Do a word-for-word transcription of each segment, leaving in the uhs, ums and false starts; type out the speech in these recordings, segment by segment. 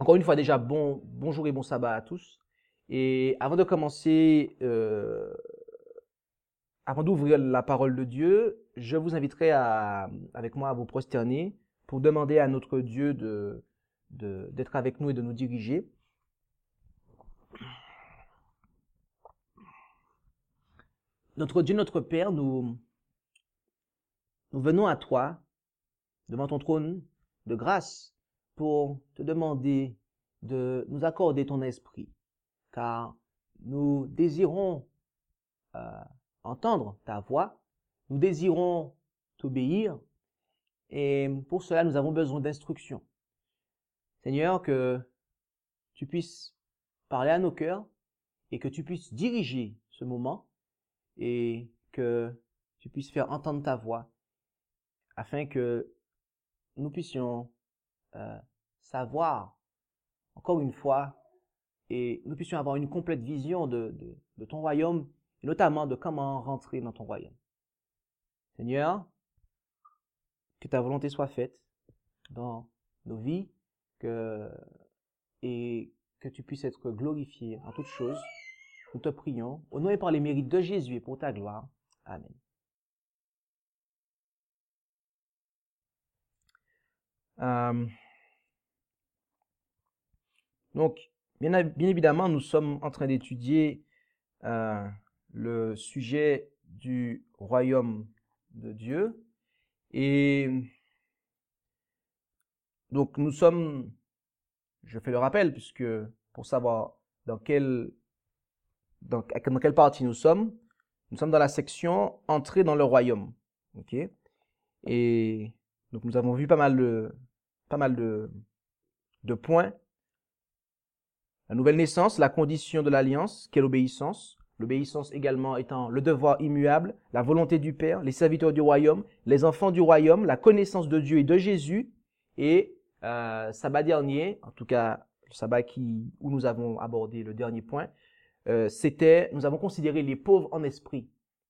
Encore une fois, déjà, bon, bonjour et bon sabbat à tous. Et avant de commencer, euh, avant d'ouvrir la parole de Dieu, je vous inviterai à, avec moi à vous prosterner pour demander à notre Dieu de, de, d'être avec nous et de nous diriger. Notre Dieu, notre Père, nous, nous venons à toi, devant ton trône de grâce, pour te demander de nous accorder ton esprit, car nous désirons euh, entendre ta voix, nous désirons t'obéir, et pour cela, nous avons besoin d'instruction. Seigneur, que tu puisses parler à nos cœurs et que tu puisses diriger ce moment et que tu puisses faire entendre ta voix afin que nous puissions euh, savoir, encore une fois, et nous puissions avoir une complète vision de, de, de ton royaume et notamment de comment rentrer dans ton royaume. Seigneur, que ta volonté soit faite dans nos vies que, et que tu puisses être glorifié en toutes choses. Nous te prions au nom et par les mérites de Jésus et pour ta gloire. Amen. Euh, donc, bien, bien évidemment, nous sommes en train d'étudier euh, le sujet du royaume de Dieu. Et donc, nous sommes, je fais le rappel, puisque pour savoir dans quelle, dans, dans quelle partie nous sommes, nous sommes dans la section « Entrer dans le royaume ». Okay? Et donc, nous avons vu pas mal de, pas mal de, de points. La nouvelle naissance, la condition de l'alliance, quelle obéissance. L'obéissance également étant le devoir immuable, la volonté du Père, les serviteurs du royaume, les enfants du royaume, la connaissance de Dieu et de Jésus. Et euh, sabbat dernier, en tout cas le sabbat qui, où nous avons abordé le dernier point, euh, c'était, nous avons considéré les pauvres en esprit.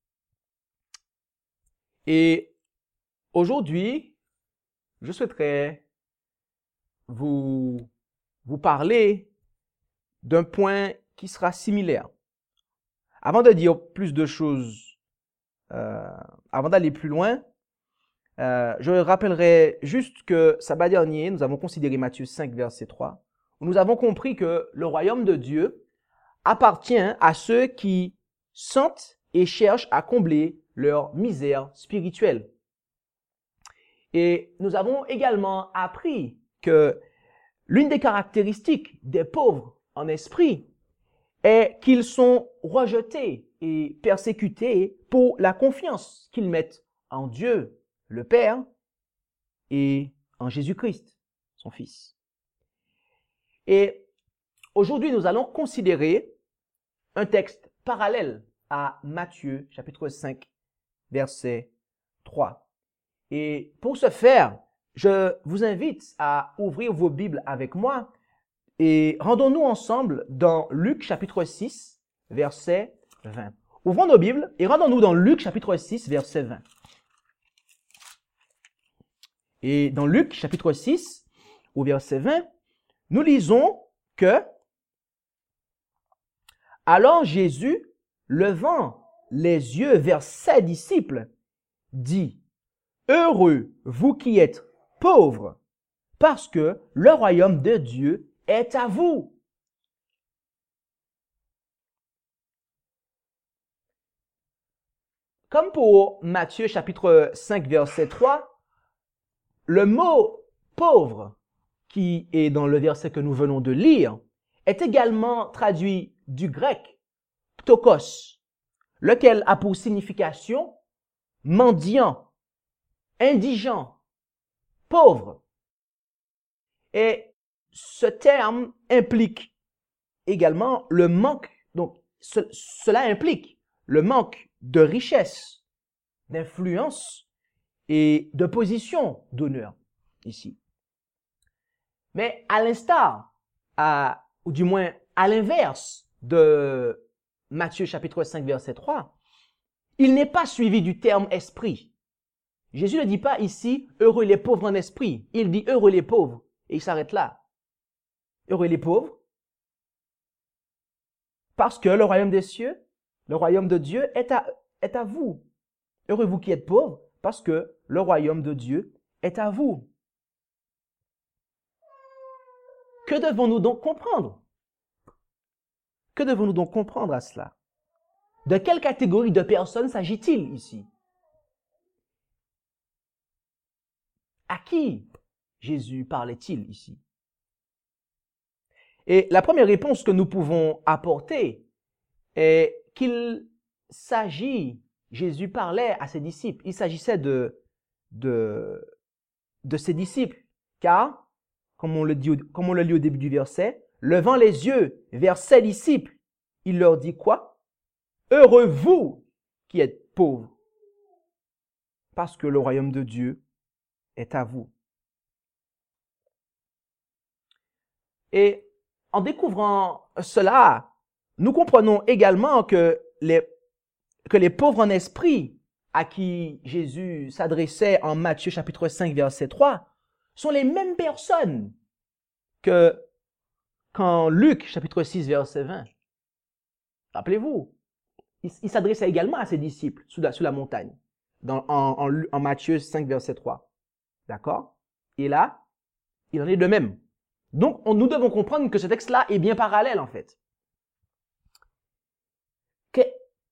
Et aujourd'hui, je souhaiterais vous, vous parler d'un point qui sera similaire. Avant de dire plus de choses, euh, avant d'aller plus loin, euh, je rappellerai juste que sabbat dernier, nous avons considéré Matthieu cinq, verset trois, où nous avons compris que le royaume de Dieu appartient à ceux qui sentent et cherchent à combler leur misère spirituelle. Et nous avons également appris que l'une des caractéristiques des pauvres en esprit est qu'ils sont rejetés et persécutés pour la confiance qu'ils mettent en Dieu, le Père, et en Jésus-Christ, son Fils. Et aujourd'hui, nous allons considérer un texte parallèle à Matthieu, chapitre cinq, verset trois. Et pour ce faire, je vous invite à ouvrir vos Bibles avec moi et rendons-nous ensemble dans Luc chapitre six, verset vingt. Ouvrons nos Bibles et rendons-nous dans Luc chapitre six, verset vingt. Et dans Luc chapitre six, au verset vingt, nous lisons que « Alors Jésus, levant les yeux vers ses disciples, dit « Heureux vous qui êtes pauvres, parce que le royaume de Dieu est à vous. » Comme pour Matthieu chapitre cinq, verset trois, le mot « pauvre » qui est dans le verset que nous venons de lire est également traduit du grec « ptokos », lequel a pour signification « mendiant », « indigent »,« pauvre ». Et ce terme implique également le manque, donc ce, cela implique le manque de richesse, d'influence et de position d'honneur ici. Mais à l'instar, à, ou du moins à l'inverse de Matthieu chapitre cinq verset trois, il n'est pas suivi du terme esprit. Jésus ne dit pas ici « heureux les pauvres en esprit », il dit « heureux les pauvres » et il s'arrête là. Heureux les pauvres, parce que le royaume des cieux, le royaume de Dieu est à, est à vous. Heureux vous qui êtes pauvres, parce que le royaume de Dieu est à vous. Que devons-nous donc comprendre? Que devons-nous donc comprendre à cela? De quelle catégorie de personnes s'agit-il ici? À qui Jésus parlait-il ici? Et la première réponse que nous pouvons apporter est qu'il s'agit, Jésus parlait à ses disciples, il s'agissait de, de, de ses disciples, car, comme on, le dit, comme on le lit au début du verset, levant les yeux vers ses disciples, il leur dit quoi? Heureux vous qui êtes pauvres, parce que le royaume de Dieu est à vous. Et en découvrant cela, nous comprenons également que les, que les pauvres en esprit à qui Jésus s'adressait en Matthieu chapitre cinq verset trois sont les mêmes personnes que qu'en Luc chapitre six verset vingt. Rappelez-vous, il, il s'adressait également à ses disciples sous la, sous la montagne, dans, en, en, en Matthieu cinq verset trois. D'accord? Et là, il en est de même. Donc, on, nous devons comprendre que ce texte-là est bien parallèle, en fait. Que,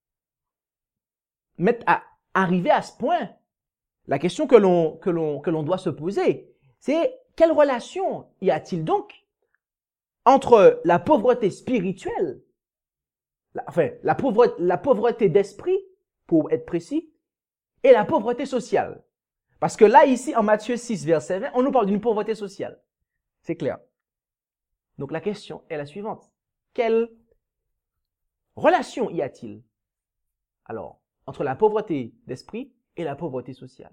mais à arriver à ce point, la question que l'on que l'on que l'on doit se poser, c'est quelle relation y a-t-il donc entre la pauvreté spirituelle, la, enfin la pauvreté, la pauvreté d'esprit, pour être précis, et la pauvreté sociale? Parce que là, ici, en Matthieu six, verset vingt, on nous parle d'une pauvreté sociale. C'est clair. Donc la question est la suivante. Quelle relation y a-t-il, alors, entre la pauvreté d'esprit et la pauvreté sociale?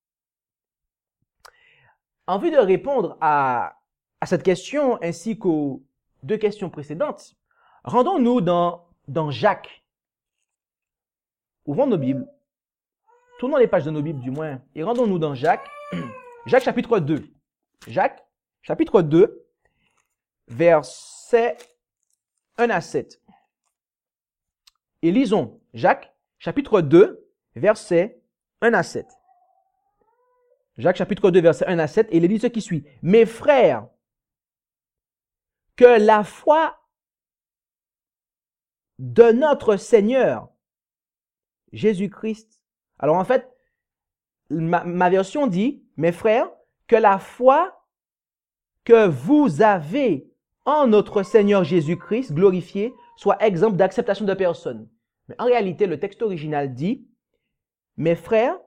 En vue de répondre à, à cette question ainsi qu'aux deux questions précédentes, rendons-nous dans, dans Jacques. Ouvrons nos Bibles. Tournons les pages de nos Bibles du moins et rendons-nous dans Jacques. Jacques chapitre deux. Jacques chapitre deux. Versets un à sept. Et lisons Jacques, chapitre deux, versets un à sept. Jacques, chapitre deux, versets un à sept, et il dit ce qui suit. Mes frères, que la foi de notre Seigneur Jésus-Christ. Alors en fait, ma, ma version dit, mes frères, que la foi que vous avez en notre Seigneur Jésus-Christ glorifié soit exemple d'acceptation de personne. Mais en réalité, le texte original dit, mes frères,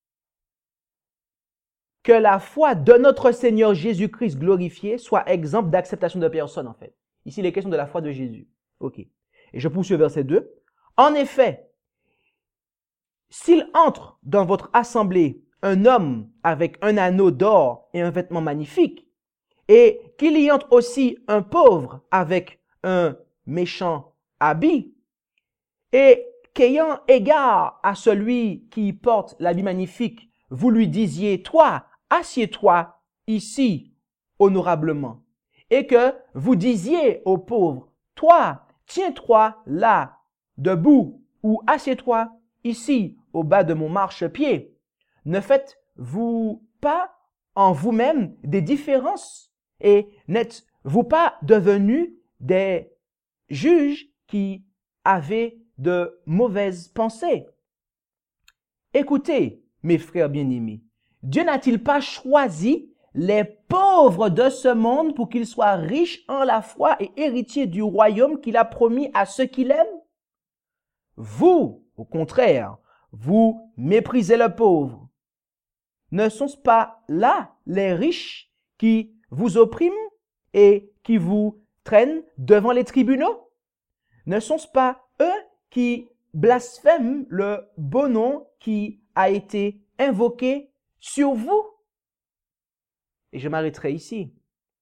que la foi de notre Seigneur Jésus-Christ glorifié soit exemple d'acceptation de personne, en fait. Ici, il est question de la foi de Jésus. OK. Et je poursuis au verset deux. En effet, s'il entre dans votre assemblée un homme avec un anneau d'or et un vêtement magnifique, et qu'il y entre aussi un pauvre avec un méchant habit, et qu'ayant égard à celui qui porte l'habit magnifique, vous lui disiez, toi, assieds-toi ici honorablement, et que vous disiez au pauvre, toi, tiens-toi là, debout, ou assieds-toi ici au bas de mon marchepied, ne faites-vous pas en vous-même des différences? Et n'êtes-vous pas devenus des juges qui avaient de mauvaises pensées? Écoutez, mes frères bien-aimés, Dieu n'a-t-il pas choisi les pauvres de ce monde pour qu'ils soient riches en la foi et héritiers du royaume qu'il a promis à ceux qui l'aiment? Vous, au contraire, vous méprisez le pauvre. Ne sont-ce pas là les riches qui vous oppriment et qui vous traînent devant les tribunaux? Ne sont-ce pas eux qui blasphèment le beau nom qui a été invoqué sur vous? Et je m'arrêterai ici.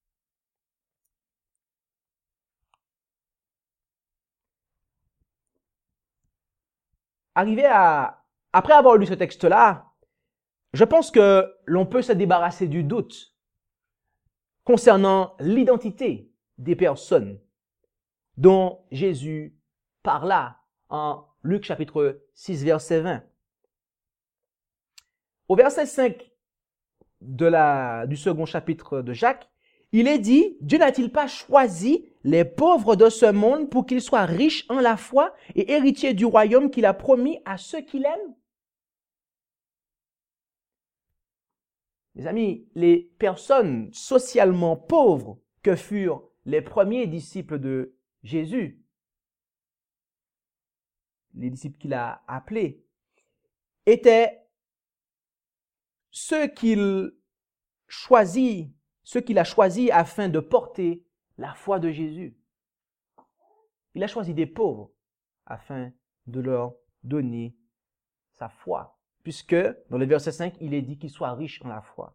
Arrivé à, après avoir lu ce texte-là, je pense que l'on peut se débarrasser du doute concernant l'identité des personnes dont Jésus parla en Luc chapitre six, verset vingt. Au verset cinq de la, du second chapitre de Jacques, il est dit, Dieu n'a-t-il pas choisi les pauvres de ce monde pour qu'ils soient riches en la foi et héritiers du royaume qu'il a promis à ceux qui l'aiment? Mes amis, les personnes socialement pauvres que furent les premiers disciples de Jésus, les disciples qu'il a appelés, étaient ceux qu'il choisit, ceux qu'il a choisis afin de porter la foi de Jésus. Il a choisi des pauvres afin de leur donner sa foi, puisque dans le verset cinq, il est dit qu'ils soient riches en la foi.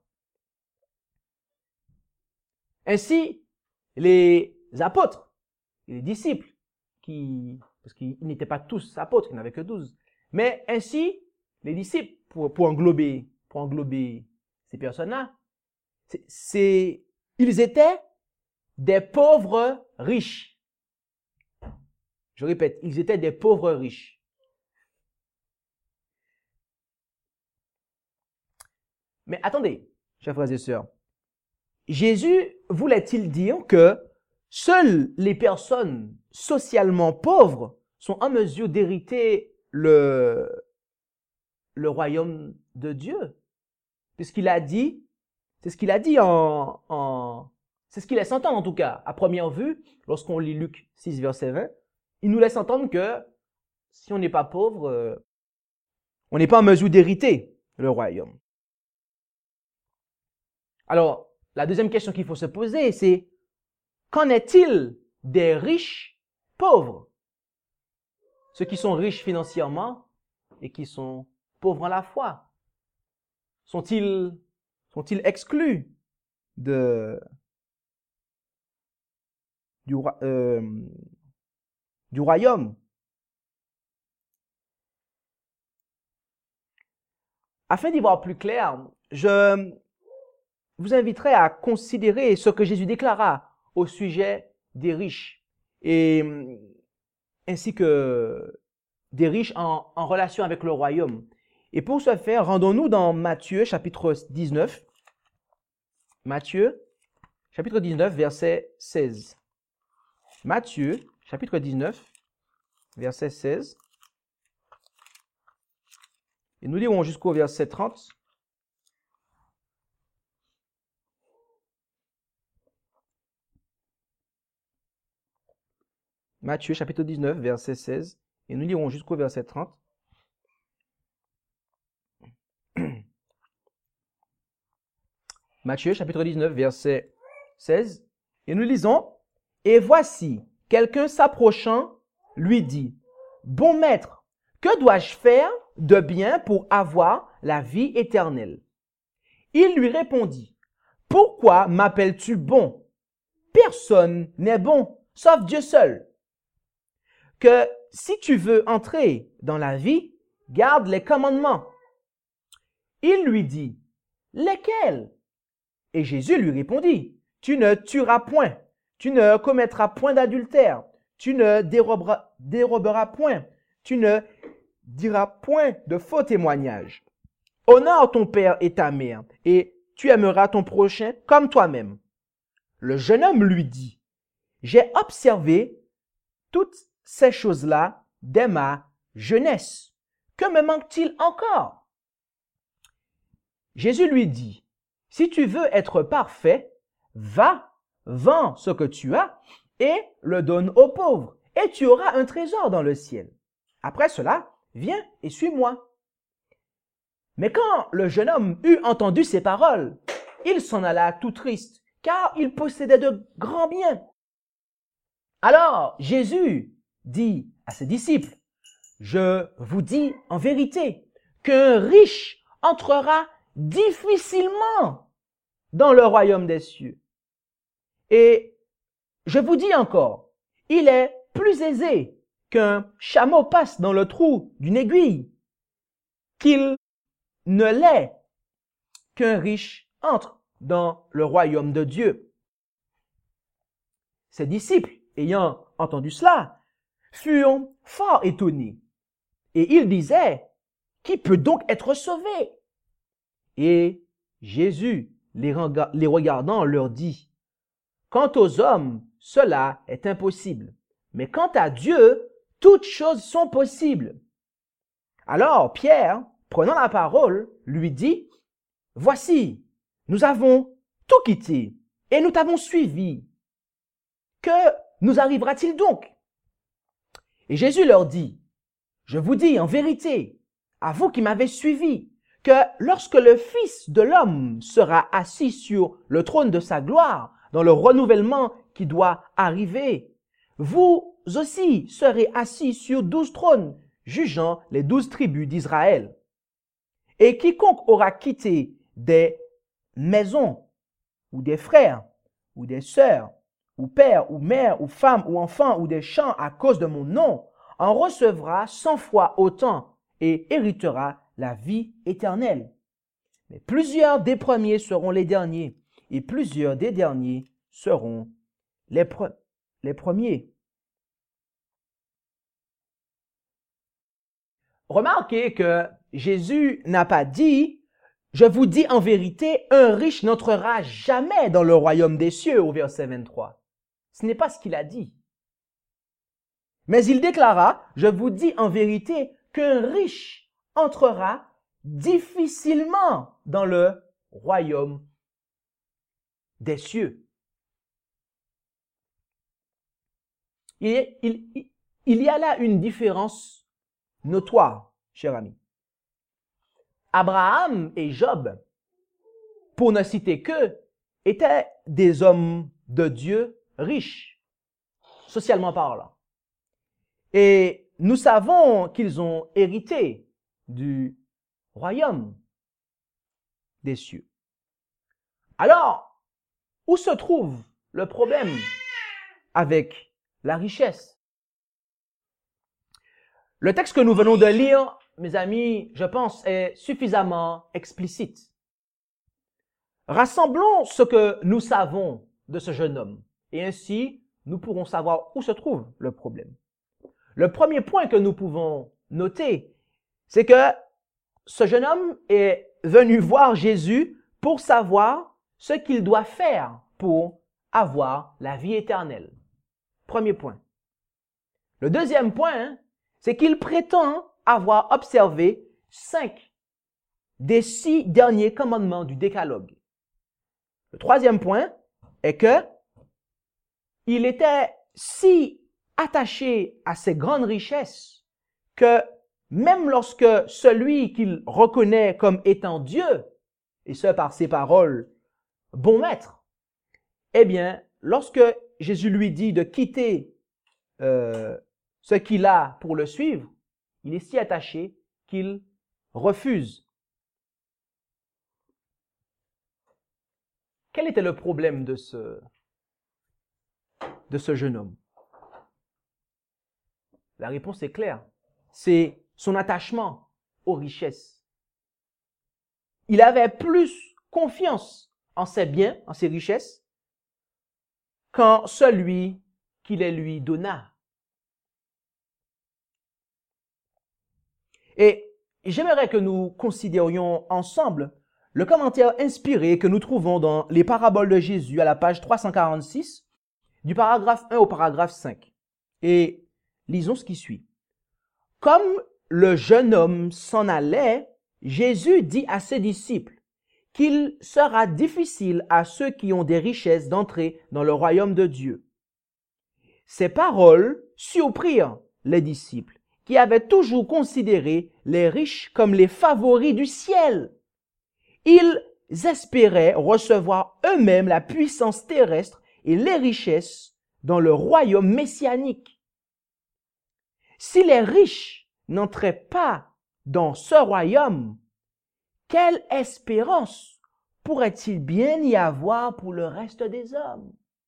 Ainsi, les apôtres, les disciples, qui, parce qu'ils n'étaient pas tous apôtres, il n'y en avait que douze, mais ainsi, les disciples, pour, pour englober, pour englober ces personnes-là, c'est, c'est, ils étaient des pauvres riches. Je répète, ils étaient des pauvres riches. Mais attendez, chers frères et sœurs, Jésus voulait-il dire que seules les personnes socialement pauvres sont en mesure d'hériter le, le royaume de Dieu? Puisqu'il a dit, c'est ce qu'il a dit en, en c'est ce qu'il laisse entendre en tout cas, à première vue, lorsqu'on lit Luc six, verset vingt, il nous laisse entendre que si on n'est pas pauvre, euh, on n'est pas en mesure d'hériter le royaume. Alors, la deuxième question qu'il faut se poser, c'est qu'en est-il des riches pauvres? Ceux qui sont riches financièrement et qui sont pauvres en la foi. Sont-ils, sont-ils exclus de, du, euh, du royaume? Afin d'y voir plus clair, je vous inviterai à considérer ce que Jésus déclara au sujet des riches, et ainsi que des riches en, en relation avec le royaume. Et pour ce faire, rendons-nous dans Matthieu chapitre dix-neuf. Matthieu chapitre dix-neuf, verset seize. Matthieu chapitre dix-neuf, verset seize. Et nous lirons jusqu'au verset trente. Matthieu chapitre dix-neuf, verset seize, et nous lirons jusqu'au verset trente. Matthieu chapitre dix-neuf, verset seize, et nous lisons, « Et voici, quelqu'un s'approchant lui dit, « Bon maître, que dois-je faire de bien pour avoir la vie éternelle? » Il lui répondit, « Pourquoi m'appelles-tu bon? Personne n'est bon, sauf Dieu seul. Que si tu veux entrer dans la vie, garde les commandements. » Il lui dit, « Lesquels? » Et Jésus lui répondit, « Tu ne tueras point, tu ne commettras point d'adultère, tu ne déroberas, déroberas point, tu ne diras point de faux témoignages. Honore ton père et ta mère, et tu aimeras ton prochain comme toi-même. » Le jeune homme lui dit, « J'ai observé toutes ces choses-là dès ma jeunesse. Que me manque-t-il encore? » Jésus lui dit, « Si tu veux être parfait, va, vends ce que tu as et le donne aux pauvres, et tu auras un trésor dans le ciel. Après cela, viens et suis-moi. » Mais quand le jeune homme eut entendu ces paroles, il s'en alla tout triste, car il possédait de grands biens. Alors Jésus dit à ses disciples, « Je vous dis en vérité qu'un riche entrera difficilement dans le royaume des cieux. Et je vous dis encore, il est plus aisé qu'un chameau passe dans le trou d'une aiguille qu'il ne l'est qu'un riche entre dans le royaume de Dieu. » ses disciples, ayant entendu cela, furent fort étonnés. Et ils disaient, qui peut donc être sauvé? Et Jésus, les regardant, leur dit, quant aux hommes, cela est impossible. Mais quant à Dieu, toutes choses sont possibles. Alors Pierre, prenant la parole, lui dit, voici, nous avons tout quitté et nous t'avons suivi. Que nous arrivera-t-il donc? Et Jésus leur dit, je vous dis en vérité, à vous qui m'avez suivi, que lorsque le Fils de l'homme sera assis sur le trône de sa gloire, dans le renouvellement qui doit arriver, vous aussi serez assis sur douze trônes, jugeant les douze tribus d'Israël. Et quiconque aura quitté des maisons, ou des frères, ou des sœurs, ou père, ou mère, ou femme, ou enfant, ou des champs à cause de mon nom, en recevra cent fois autant et héritera la vie éternelle. Mais plusieurs des premiers seront les derniers, et plusieurs des derniers seront les, pre les premiers. Remarquez que Jésus n'a pas dit, je vous dis en vérité, un riche n'entrera jamais dans le royaume des cieux au verset vingt-trois. Ce n'est pas ce qu'il a dit. Mais il déclara, je vous dis en vérité, qu'un riche entrera difficilement dans le royaume des cieux. Il, il, il y a là une différence notoire, cher ami. Abraham et Job, pour ne citer qu'eux, étaient des hommes de Dieu riches, socialement parlant. Et nous savons qu'ils ont hérité du royaume des cieux. Alors, où se trouve le problème avec la richesse? Le texte que nous venons de lire, mes amis, je pense, est suffisamment explicite. Rassemblons ce que nous savons de ce jeune homme, et ainsi nous pourrons savoir où se trouve le problème. Le premier point que nous pouvons noter, c'est que ce jeune homme est venu voir Jésus pour savoir ce qu'il doit faire pour avoir la vie éternelle. Premier point. Le deuxième point, c'est qu'il prétend avoir observé cinq des six derniers commandements du Décalogue. Le troisième point est que il était si attaché à ces grandes richesses que même lorsque celui qu'il reconnaît comme étant Dieu, et ce par ses paroles, bon maître, eh bien, lorsque Jésus lui dit de quitter euh, ce qu'il a pour le suivre, il est si attaché qu'il refuse. Quel était le problème de ce, de ce jeune homme? La réponse est claire. C'est son attachement aux richesses. Il avait plus confiance en ses biens, en ses richesses, qu'en celui qui les lui donna. Et j'aimerais que nous considérions ensemble le commentaire inspiré que nous trouvons dans les paraboles de Jésus à la page trois cent quarante-six, du paragraphe un au paragraphe cinq. Et lisons ce qui suit. Comme le jeune homme s'en allait, Jésus dit à ses disciples qu'il sera difficile à ceux qui ont des richesses d'entrer dans le royaume de Dieu. Ces paroles surprirent les disciples qui avaient toujours considéré les riches comme les favoris du ciel. Ils espéraient recevoir eux-mêmes la puissance terrestre et les richesses dans le royaume messianique. Si les riches n'entraient pas dans ce royaume, quelle espérance pourrait-il bien y avoir pour le reste des hommes?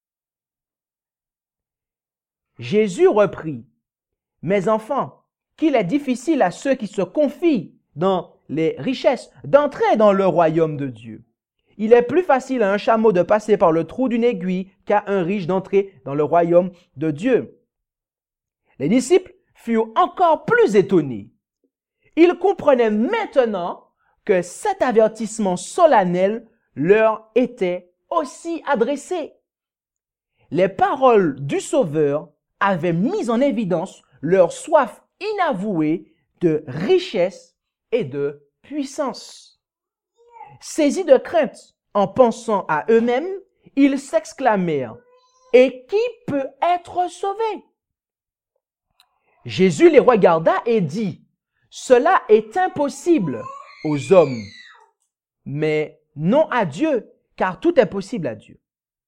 Jésus reprit, « Mes enfants, qu'il est difficile à ceux qui se confient dans les richesses d'entrer dans le royaume de Dieu. Il est plus facile à un chameau de passer par le trou d'une aiguille qu'à un riche d'entrer dans le royaume de Dieu. Les disciples furent encore plus étonnés. Ils comprenaient maintenant que cet avertissement solennel leur était aussi adressé. Les paroles du Sauveur avaient mis en évidence leur soif inavouée de richesse et de puissance. Saisis de crainte en pensant à eux-mêmes, ils s'exclamèrent « Et qui peut être sauvé ?» Jésus les regarda et dit « Cela est impossible aux hommes, mais non à Dieu, car tout est possible à Dieu. »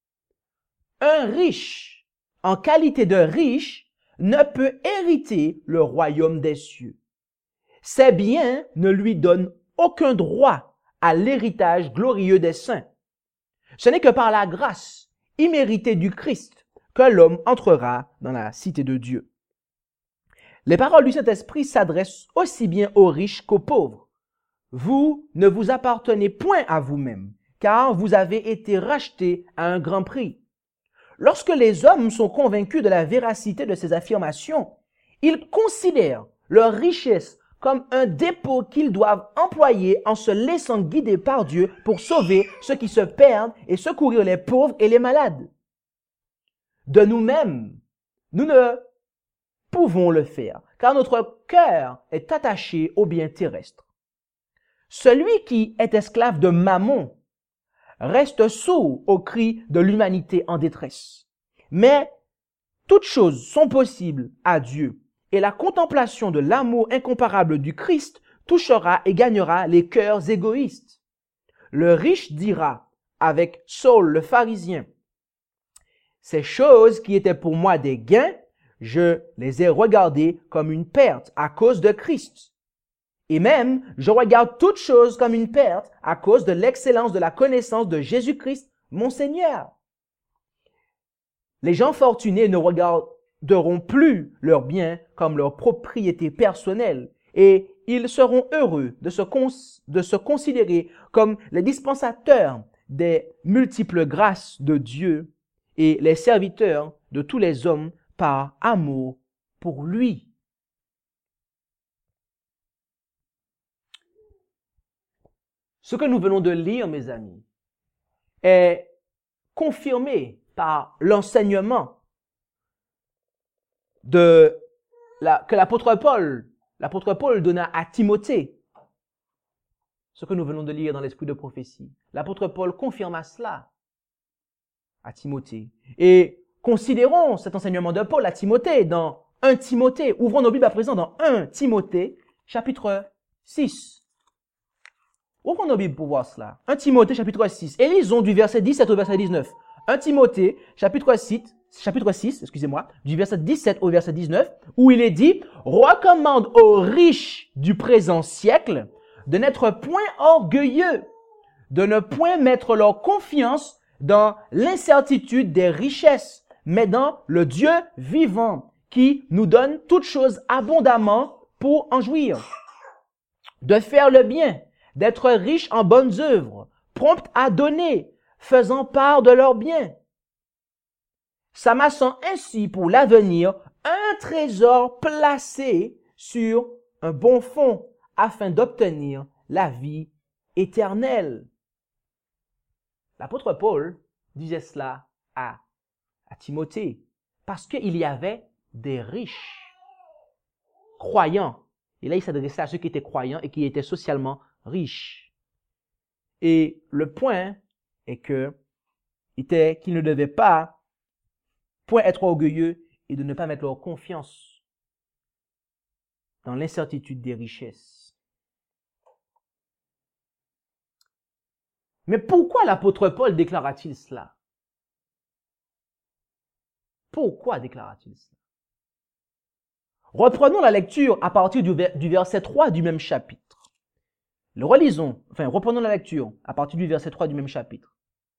Un riche, en qualité de riche, ne peut hériter le royaume des cieux. Ses biens ne lui donnent aucun droit à l'héritage glorieux des saints. Ce n'est que par la grâce imméritée du Christ que l'homme entrera dans la cité de Dieu. Les paroles du Saint-Esprit s'adressent aussi bien aux riches qu'aux pauvres. Vous ne vous appartenez point à vous-même, car vous avez été rachetés à un grand prix. Lorsque les hommes sont convaincus de la véracité de ces affirmations, ils considèrent leur richesse comme un dépôt qu'ils doivent employer en se laissant guider par Dieu pour sauver ceux qui se perdent et secourir les pauvres et les malades. De nous-mêmes, nous ne pouvons le faire, car notre cœur est attaché aux biens terrestres. Celui qui est esclave de Mammon reste sourd aux cris de l'humanité en détresse. Mais toutes choses sont possibles à Dieu, et la contemplation de l'amour incomparable du Christ touchera et gagnera les cœurs égoïstes. Le riche dira, avec Saul le pharisien, « Ces choses qui étaient pour moi des gains, je les ai regardées comme une perte à cause de Christ. Et même, je regarde toutes choses comme une perte à cause de l'excellence de la connaissance de Jésus-Christ, mon Seigneur. » Les gens fortunés ne regarderont plus leurs biens comme leur propriété personnelle et ils seront heureux de se, cons de se considérer comme les dispensateurs des multiples grâces de Dieu et les serviteurs de tous les hommes par amour pour lui. Ce que nous venons de lire, mes amis, est confirmé par l'enseignement de la, que l'apôtre Paul, l'apôtre Paul donna à Timothée. Ce que nous venons de lire dans l'esprit de prophétie. L'apôtre Paul confirma cela à Timothée. Et considérons cet enseignement de Paul à Timothée dans un Timothée. Ouvrons nos Bibles à présent dans un Timothée, chapitre six. Ouvrons nos Bibles pour voir cela. un Timothée, chapitre six. Et lisons du verset dix-sept au verset dix-neuf. un Timothée, chapitre six, chapitre six, excusez-moi, du verset dix-sept au verset dix-neuf, où il est dit « Recommande aux riches du présent siècle de n'être point orgueilleux, de ne point mettre leur confiance dans l'incertitude des richesses, mais dans le Dieu vivant, qui nous donne toutes choses abondamment pour en jouir. De faire le bien, d'être riches en bonnes œuvres, promptes à donner, faisant part de leurs biens, s'amassant ainsi pour l'avenir un trésor placé sur un bon fond afin d'obtenir la vie éternelle. » L'apôtre Paul disait cela à, à Timothée parce qu'il y avait des riches croyants. Et là, il s'adressait à ceux qui étaient croyants et qui étaient socialement riches. Et le point est que était qu'ils ne devaient pas point être orgueilleux et de ne pas mettre leur confiance dans l'incertitude des richesses. Mais pourquoi l'apôtre Paul déclara-t-il cela? Pourquoi déclara-t-il cela? Reprenons la lecture à partir du, ver du verset trois du même chapitre. Le relisons, enfin, reprenons la lecture à partir du verset trois du même chapitre.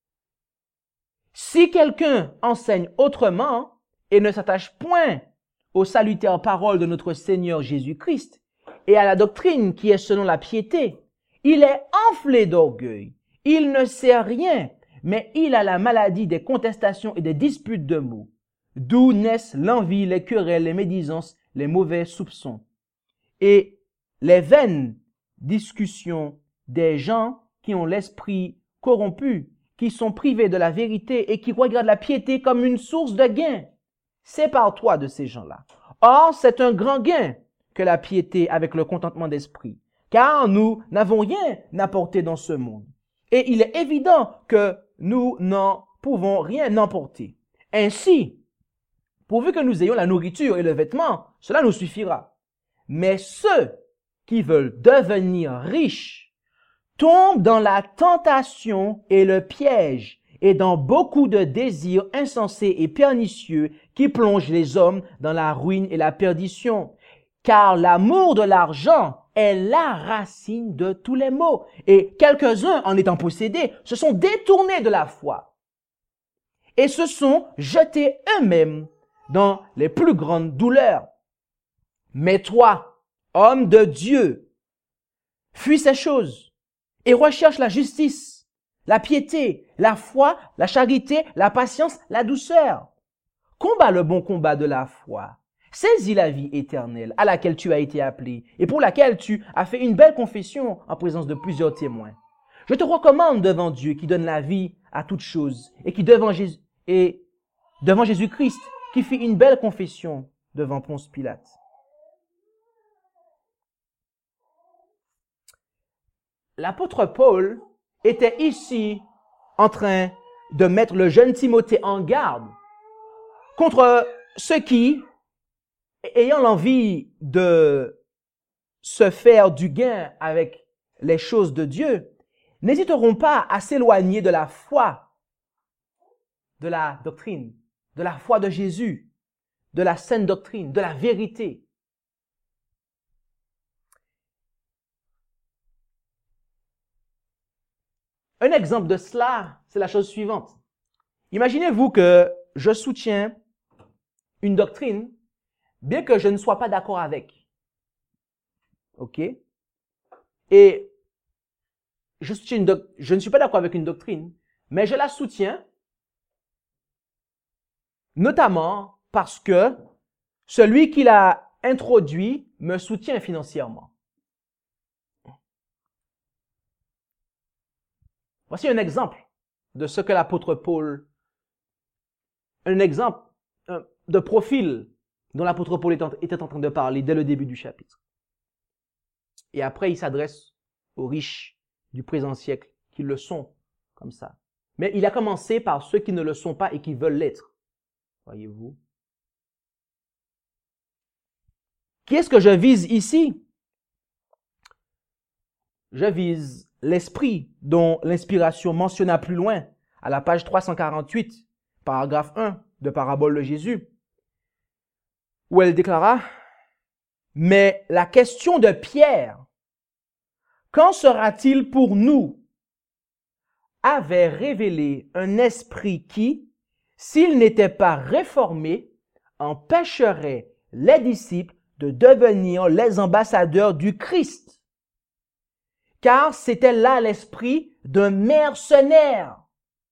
Si quelqu'un enseigne autrement et ne s'attache point aux salutaires paroles de notre Seigneur Jésus-Christ et à la doctrine qui est selon la piété, il est enflé d'orgueil Il ne sait rien, mais il a la maladie des contestations et des disputes de mots, d'où naissent l'envie, les querelles, les médisances, les mauvais soupçons et les vaines discussions des gens qui ont l'esprit corrompu, qui sont privés de la vérité et qui regardent la piété comme une source de gain. Sépare-toi de ces gens-là. Or, c'est un grand gain que la piété avec le contentement d'esprit, car nous n'avons rien apporté dans ce monde. Et il est évident que nous n'en pouvons rien emporter. Ainsi, pourvu que nous ayons la nourriture et le vêtement, cela nous suffira. Mais ceux qui veulent devenir riches tombent dans la tentation et le piège et dans beaucoup de désirs insensés et pernicieux qui plongent les hommes dans la ruine et la perdition. Car l'amour de l'argent est la racine de tous les maux. Et quelques-uns, en étant possédés, se sont détournés de la foi et se sont jetés eux-mêmes dans les plus grandes douleurs. Mais toi, homme de Dieu, fuis ces choses et recherche la justice, la piété, la foi, la charité, la patience, la douceur. Combat le bon combat de la foi. Saisis la vie éternelle à laquelle tu as été appelé et pour laquelle tu as fait une belle confession en présence de plusieurs témoins. Je te recommande devant Dieu qui donne la vie à toutes choses et qui devant Jésus et devant Jésus-Christ qui fit une belle confession devant Ponce Pilate. L'apôtre Paul était ici en train de mettre le jeune Timothée en garde contre ceux qui, ayant l'envie de se faire du gain avec les choses de Dieu, n'hésiteront pas à s'éloigner de la foi, de la doctrine, de la foi de Jésus, de la saine doctrine, de la vérité. Un exemple de cela, c'est la chose suivante. Imaginez-vous que je soutiens une doctrine, bien que je ne sois pas d'accord avec. OK? Et je, soutiens une doc- je ne suis pas d'accord avec une doctrine, mais je la soutiens, notamment parce que celui qui l'a introduit me soutient financièrement. Voici un exemple de ce que l'apôtre Paul, un exemple de profil dont l'apôtre Paul était en train de parler dès le début du chapitre. Et après, il s'adresse aux riches du présent siècle qui le sont comme ça. Mais il a commencé par ceux qui ne le sont pas et qui veulent l'être. Voyez-vous? Qui est-ce que je vise ici? Je vise l'esprit dont l'inspiration mentionna plus loin, à la page trois cent quarante-huit, paragraphe un de Parabole de Jésus, où elle déclara « Mais la question de Pierre, qu'en sera-t-il pour nous ?» avait révélé un esprit qui, s'il n'était pas réformé, empêcherait les disciples de devenir les ambassadeurs du Christ. Car c'était là l'esprit d'un mercenaire.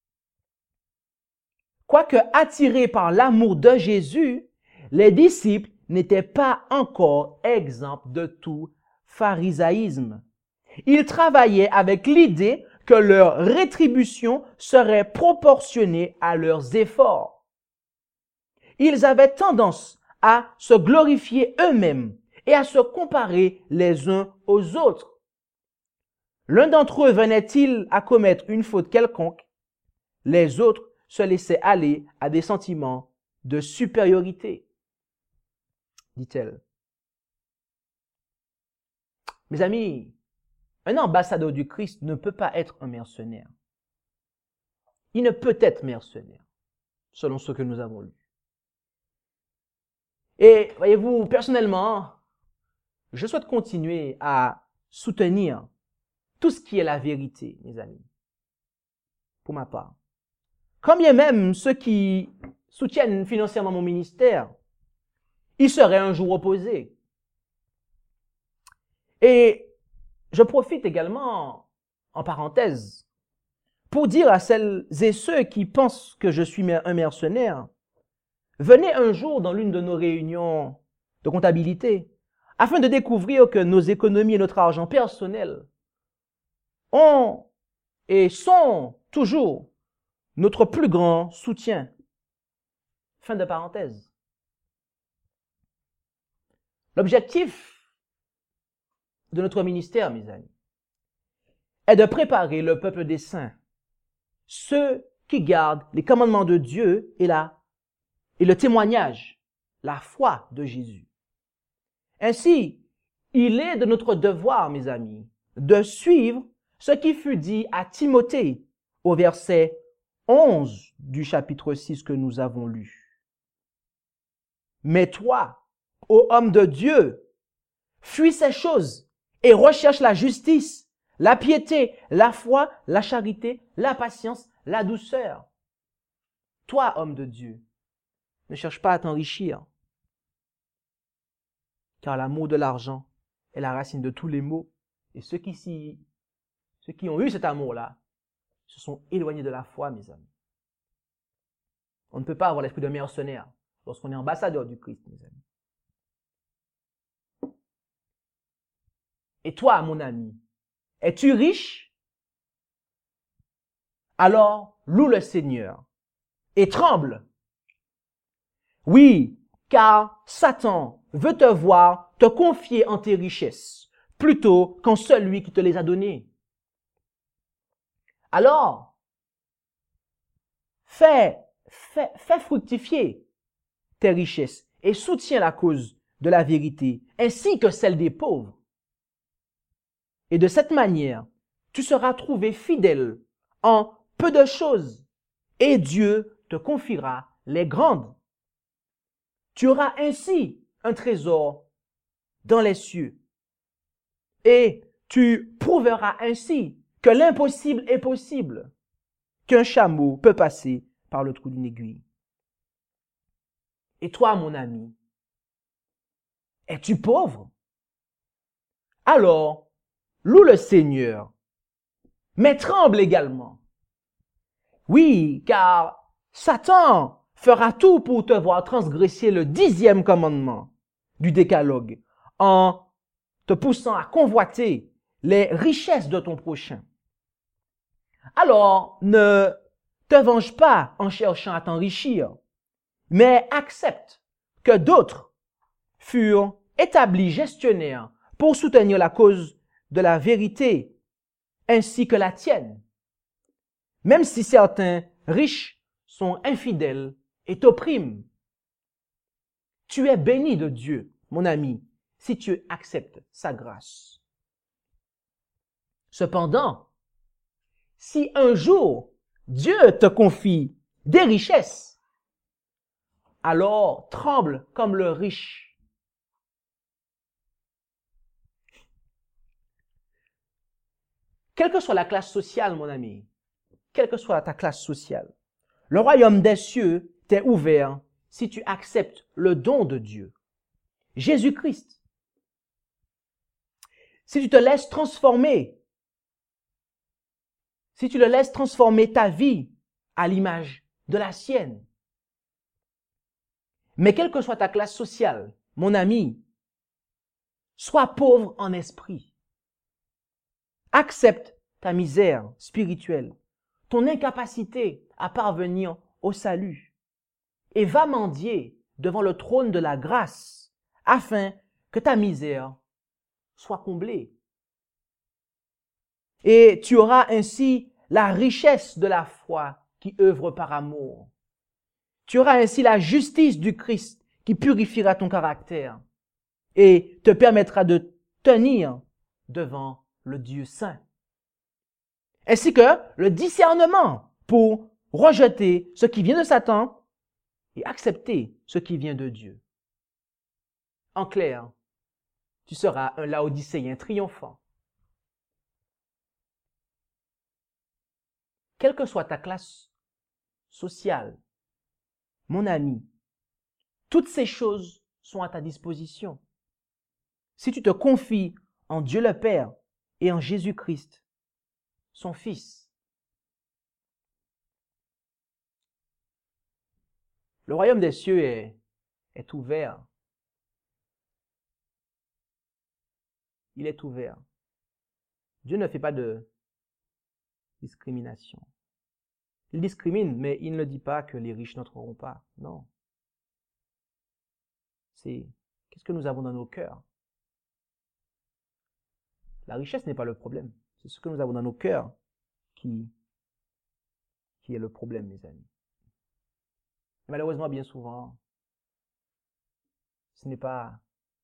Quoique attirés par l'amour de Jésus, les disciples n'étaient pas encore exempts de tout pharisaïsme. Ils travaillaient avec l'idée que leur rétribution serait proportionnée à leurs efforts. Ils avaient tendance à se glorifier eux-mêmes et à se comparer les uns aux autres. L'un d'entre eux venait-il à commettre une faute quelconque, les autres se laissaient aller à des sentiments de supériorité, dit-elle. Mes amis, un ambassadeur du Christ ne peut pas être un mercenaire. Il ne peut être mercenaire, selon ce que nous avons lu. Et voyez-vous, personnellement, je souhaite continuer à soutenir tout ce qui est la vérité, mes amis, pour ma part. Quand bien même ceux qui soutiennent financièrement mon ministère, ils seraient un jour opposés. Et je profite également, en parenthèse, pour dire à celles et ceux qui pensent que je suis un mercenaire, venez un jour dans l'une de nos réunions de comptabilité afin de découvrir que nos économies et notre argent personnel ont et sont toujours notre plus grand soutien. Fin de parenthèse. L'objectif de notre ministère, mes amis, est de préparer le peuple des saints, ceux qui gardent les commandements de Dieu et, la, et le témoignage, la foi de Jésus. Ainsi, il est de notre devoir, mes amis, de suivre ce qui fut dit à Timothée au verset onze du chapitre six que nous avons lu. Mais toi, ô homme de Dieu, fuis ces choses et recherche la justice, la piété, la foi, la charité, la patience, la douceur. Toi, homme de Dieu, ne cherche pas à t'enrichir, car l'amour de l'argent est la racine de tous les maux, et ceux qui, s'y, ceux qui ont eu cet amour-là se sont éloignés de la foi, mes amis. On ne peut pas avoir l'esprit de mercenaire lorsqu'on est ambassadeur du Christ, mes amis. Et toi, mon ami, es-tu riche? Alors, loue le Seigneur et tremble. Oui, car Satan veut te voir te confier en tes richesses plutôt qu'en celui qui te les a données. Alors, fais, fais, fais fructifier tes richesses et soutiens la cause de la vérité ainsi que celle des pauvres. Et de cette manière, tu seras trouvé fidèle en peu de choses et Dieu te confiera les grandes. Tu auras ainsi un trésor dans les cieux et tu prouveras ainsi que l'impossible est possible, qu'un chameau peut passer par le trou d'une aiguille. Et toi, mon ami, es-tu pauvre? Alors, loue le Seigneur, mais tremble également. Oui, car Satan fera tout pour te voir transgresser le dixième commandement du décalogue en te poussant à convoiter les richesses de ton prochain. Alors, ne te venge pas en cherchant à t'enrichir, mais accepte que d'autres furent établis gestionnaires pour soutenir la cause de la vérité ainsi que la tienne. Même si certains riches sont infidèles et t'oppriment, tu es béni de Dieu, mon ami, si tu acceptes sa grâce. Cependant, si un jour Dieu te confie des richesses, alors tremble comme le riche. Quelle que soit la classe sociale, mon ami, quelle que soit ta classe sociale, le royaume des cieux t'est ouvert si tu acceptes le don de Dieu, Jésus-Christ. Si tu te laisses transformer, si tu le laisses transformer ta vie à l'image de la sienne. Mais quelle que soit ta classe sociale, mon ami, sois pauvre en esprit. Accepte ta misère spirituelle, ton incapacité à parvenir au salut et va mendier devant le trône de la grâce afin que ta misère soit comblée. Et tu auras ainsi la richesse de la foi qui œuvre par amour. Tu auras ainsi la justice du Christ qui purifiera ton caractère et te permettra de tenir devant le Dieu saint. Ainsi que le discernement pour rejeter ce qui vient de Satan et accepter ce qui vient de Dieu. En clair, tu seras un Laodicéen triomphant. Quelle que soit ta classe sociale, mon ami, toutes ces choses sont à ta disposition. Si tu te confies en Dieu le Père et en Jésus-Christ, son Fils. Le royaume des cieux est, est ouvert. Il est ouvert. Dieu ne fait pas de discrimination. Il discrimine, mais il ne dit pas que les riches n'entreront pas. Non. C'est qu'est-ce que nous avons dans nos cœurs. La richesse n'est pas le problème. C'est ce que nous avons dans nos cœurs qui, qui est le problème, mes amis. Malheureusement, bien souvent, ce n'est pas,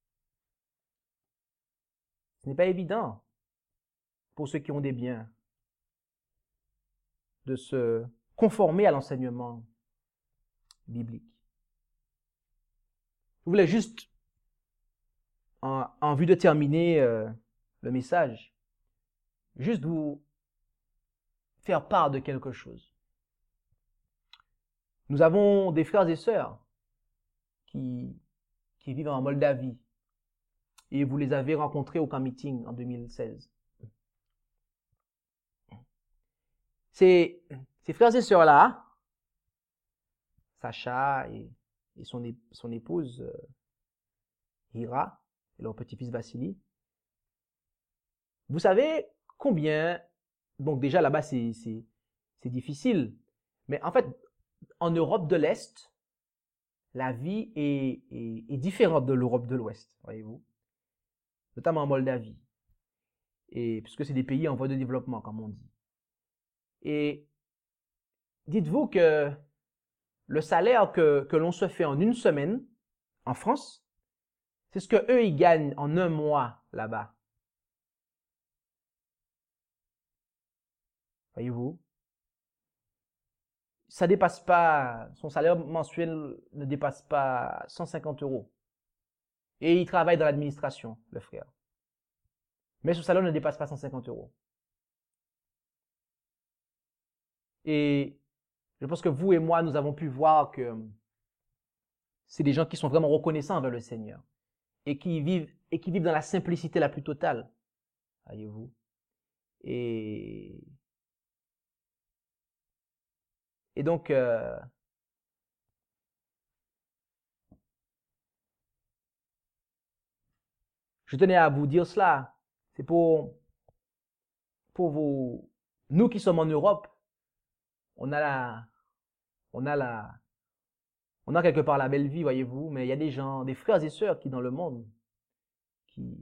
ce n'est pas évident pour ceux qui ont des biens de se conformer à l'enseignement biblique. Je voulais juste, en, en vue de terminer euh, le message, juste vous faire part de quelque chose. Nous avons des frères et sœurs qui, qui vivent en Moldavie et vous les avez rencontrés au camp meeting en deux mille seize. Ces, ces frères et sœurs-là, Sacha et, et son, son épouse euh, Hira et leur petit-fils Vassili, vous savez combien, donc déjà là-bas c'est difficile, mais en fait en Europe de l'Est, la vie est, est, est différente de l'Europe de l'Ouest, voyez-vous, notamment en Moldavie, et puisque c'est des pays en voie de développement, comme on dit. Et dites-vous que le salaire que, que l'on se fait en une semaine en France, c'est ce que eux ils gagnent en un mois là-bas. Voyez-vous? Ça dépasse pas, son salaire mensuel ne dépasse pas cent cinquante euros. Et il travaille dans l'administration, le frère. Mais son salaire ne dépasse pas cent cinquante euros. Et je pense que vous et moi, nous avons pu voir que c'est des gens qui sont vraiment reconnaissants envers le Seigneur et qui vivent, et qui vivent dans la simplicité la plus totale. Voyez-vous? Et, et donc, euh, je tenais à vous dire cela. C'est pour, pour vous, nous qui sommes en Europe, on a la, on a la, on a quelque part la belle vie, voyez-vous, mais il y a des gens, des frères et sœurs qui dans le monde, qui,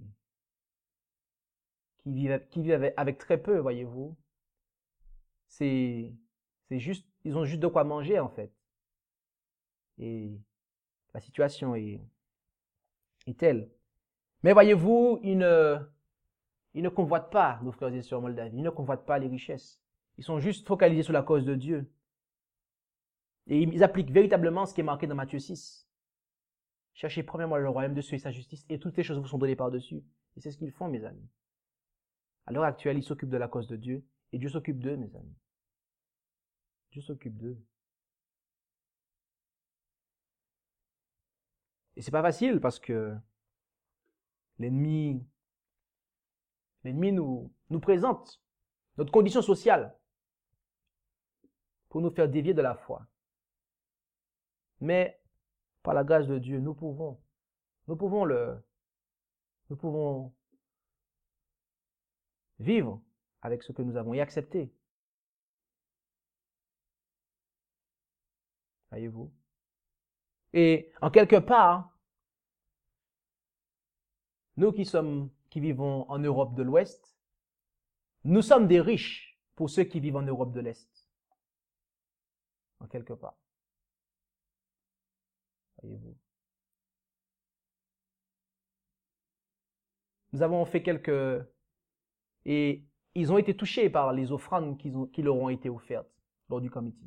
qui vivent, qui vivent avec, avec très peu, voyez-vous. C'est, c'est juste, ils ont juste de quoi manger en fait. Et la situation est, est telle. Mais voyez-vous, ils ne, ils ne convoitent pas nos frères et sœurs en Moldavie, ils ne convoitent pas les richesses. Ils sont juste focalisés sur la cause de Dieu. Et ils appliquent véritablement ce qui est marqué dans Matthieu six. Cherchez premièrement le royaume de Dieu et sa justice, et toutes les choses vous sont données par-dessus. Et c'est ce qu'ils font, mes amis. À l'heure actuelle, ils s'occupent de la cause de Dieu, et Dieu s'occupe d'eux, mes amis. Dieu s'occupe d'eux. Et c'est pas facile parce que l'ennemi, l'ennemi nous, nous présente notre condition sociale pour nous faire dévier de la foi. Mais par la grâce de Dieu, nous pouvons, nous pouvons le, nous pouvons vivre avec ce que nous avons et accepter. Voyez-vous? Et en quelque part, nous qui sommes, qui vivons en Europe de l'Ouest, nous sommes des riches pour ceux qui vivent en Europe de l'Est. En quelque part. Voyez-vous? Nous avons fait quelques... Et ils ont été touchés par les offrandes qui, ont, qui leur ont été offertes lors du comité.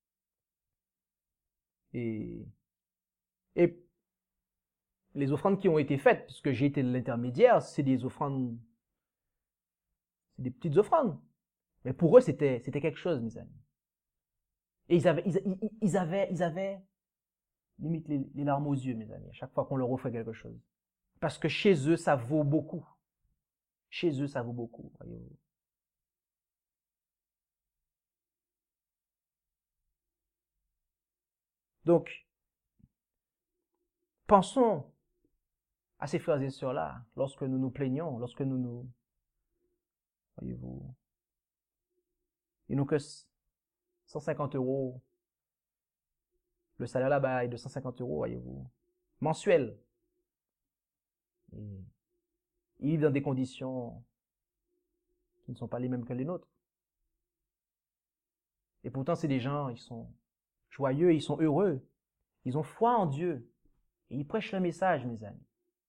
Et, et les offrandes qui ont été faites, puisque j'ai été l'intermédiaire, c'est des offrandes, c'est des petites offrandes. Mais pour eux, c'était c'était quelque chose, mes amis. Et ils avaient, ils, ils avaient, ils avaient limite les, les larmes aux yeux, mes amis, à chaque fois qu'on leur offrait quelque chose. Parce que chez eux, ça vaut beaucoup. Chez eux, ça vaut beaucoup, voyez-vous. Donc, pensons à ces frères et sœurs-là lorsque nous nous plaignons, lorsque nous nous... Voyez-vous, ils n'ont que cent cinquante euros. Le salaire là-bas est de cent cinquante euros, voyez-vous, mensuel. Et ils vivent dans des conditions qui ne sont pas les mêmes que les nôtres. Et pourtant, c'est des gens, ils sont joyeux, ils sont heureux. Ils ont foi en Dieu. Et ils prêchent le message, mes amis.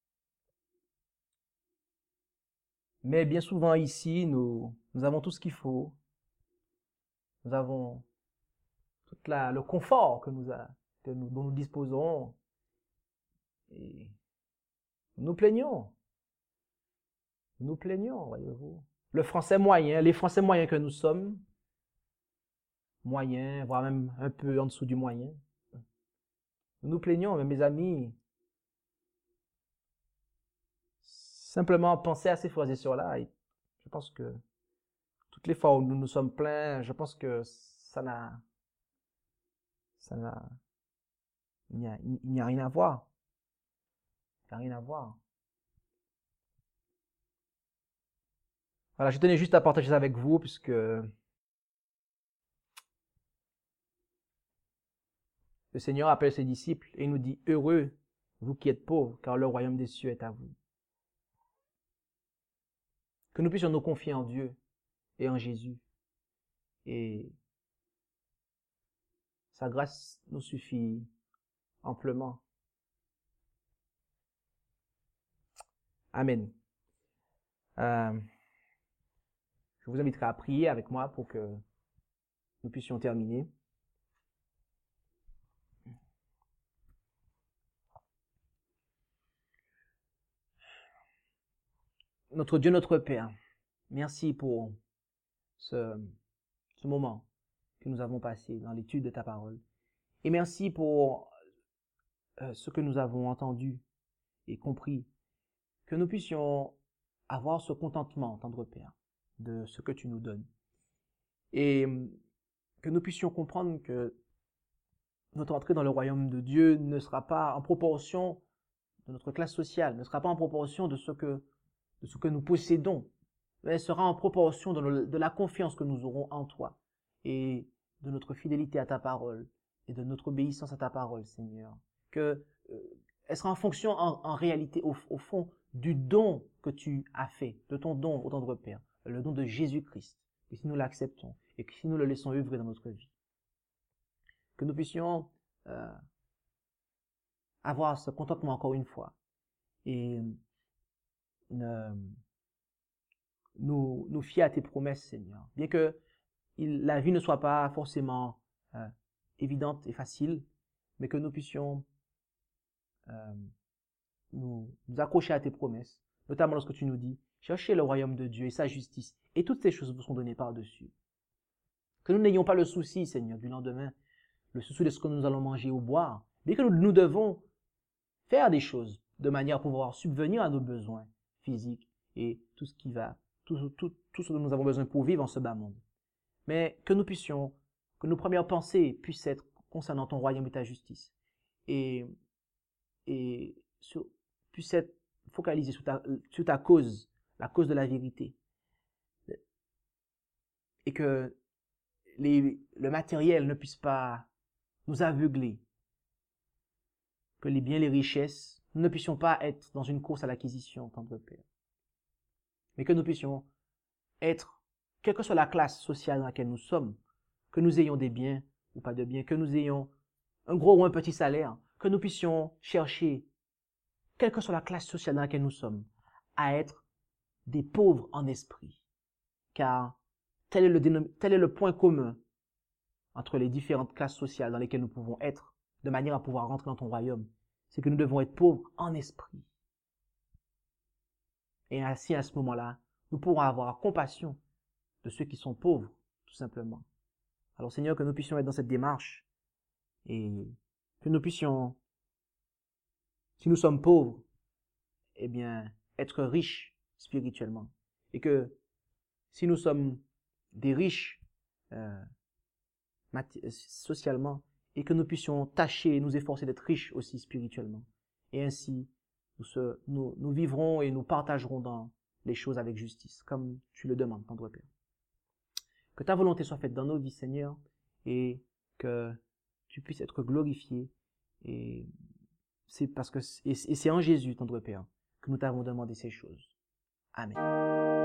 Mais bien souvent ici, nous, nous avons tout ce qu'il faut. Nous avons tout la, le confort que nous a, que nous, dont nous disposons. Et nous nous plaignons. Nous nous plaignons, voyez-vous. Le français moyen, les français moyens que nous sommes, moyens, voire même un peu en dessous du moyen. Nous nous plaignons, mais mes amis, simplement penser à ces frères et sœurs-là, et je pense que toutes les fois où nous nous sommes plaints, je pense que ça n'a, ça n'a, il n'y a, il n'y a rien à voir. Il n'y a rien à voir. Voilà, je tenais juste à partager ça avec vous, puisque le Seigneur appelle ses disciples et nous dit, heureux, vous qui êtes pauvres, car le royaume des cieux est à vous. Que nous puissions nous confier en Dieu et en Jésus. Et sa grâce nous suffit amplement. Amen. Euh, je vous inviterai à prier avec moi pour que nous puissions terminer. Notre Dieu, notre Père, merci pour ce, ce moment que nous avons passé dans l'étude de ta parole. Et merci pour euh, ce que nous avons entendu et compris. Que nous puissions avoir ce contentement, tendre Père, de ce que tu nous donnes. Et que nous puissions comprendre que notre entrée dans le royaume de Dieu ne sera pas en proportion de notre classe sociale, ne sera pas en proportion de ce que, de ce que nous possédons, mais elle sera en proportion de, le, de la confiance que nous aurons en toi et de notre fidélité à ta parole et de notre obéissance à ta parole, Seigneur. Que euh, elle sera en fonction, en, en réalité, au, au fond, du don que tu as fait, de ton don au tendre Père, le don de Jésus-Christ. Et si nous l'acceptons et que si nous le laissons œuvrer dans notre vie, que nous puissions euh, avoir ce contentement encore une fois et euh, nous, nous fier à tes promesses, Seigneur. Bien que il, la vie ne soit pas forcément euh, évidente et facile, mais que nous puissions euh, nous, nous accrocher à tes promesses, notamment lorsque tu nous dis, cherchez le royaume de Dieu et sa justice, et toutes ces choses vous sont données par-dessus. Que nous n'ayons pas le souci, Seigneur, du lendemain, le souci de ce que nous allons manger ou boire, mais que nous, nous devons faire des choses de manière à pouvoir subvenir à nos besoins physiques et tout ce qui va, tout, tout, tout ce dont nous avons besoin pour vivre en ce bas monde. Mais que nous puissions, que nos premières pensées puissent être concernant ton royaume et ta justice, et, et sur, puissent être focalisées sur ta, sur ta cause, la cause de la vérité, et que les, le matériel ne puisse pas nous aveugler, que les biens, les richesses, nous ne puissions pas être dans une course à l'acquisition, tendre Père, mais que nous puissions être, quelle que soit la classe sociale dans laquelle nous sommes, que nous ayons des biens ou pas de biens, que nous ayons un gros ou un petit salaire, que nous puissions chercher, quelle que soit la classe sociale dans laquelle nous sommes, à être des pauvres en esprit, car tel est le, dénom- tel est le point commun entre les différentes classes sociales dans lesquelles nous pouvons être, de manière à pouvoir rentrer dans ton royaume, c'est que nous devons être pauvres en esprit. Et ainsi, à ce moment-là, nous pourrons avoir compassion de ceux qui sont pauvres, tout simplement. Alors, Seigneur, que nous puissions être dans cette démarche et que nous puissions, si nous sommes pauvres, eh bien, être riches spirituellement. Et que si nous sommes des riches euh, socialement, et que nous puissions tâcher et nous efforcer d'être riches aussi spirituellement. Et ainsi, nous, se, nous, nous vivrons et nous partagerons dans les choses avec justice, comme tu le demandes, tendre Père. Que ta volonté soit faite dans nos vies, Seigneur, et que tu puisses être glorifié. Et c'est parce que et c'est en Jésus, tendre Père, que nous t'avons demandé ces choses. Amen.